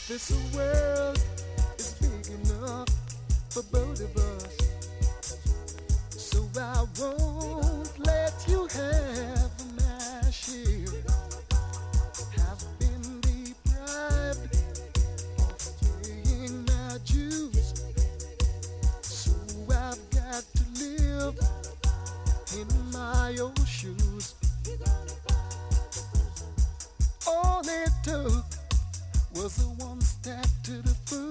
This world is big enough for both of us, so I won't let you have my share. Have been deprived of paying my dues, so I've got to live in my old shoes. All it took was a one step to the foot.